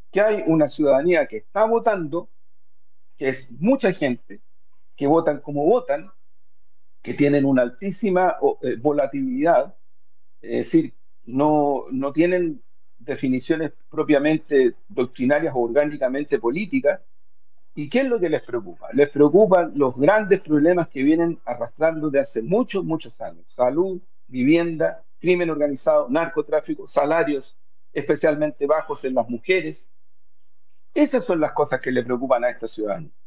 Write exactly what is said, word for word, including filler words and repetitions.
que hay una ciudadanía que está votando, que es mucha gente, que votan como votan, que tienen una altísima o, eh, volatilidad, es decir, no, no tienen definiciones propiamente doctrinarias o orgánicamente políticas. ¿Y qué es lo que les preocupa? Les preocupan los grandes problemas que vienen arrastrando de hace muchos, muchos años. Salud, vivienda, crimen organizado, narcotráfico, salarios especialmente bajos en las mujeres. Esas son las cosas que le preocupan a esta ciudadanía.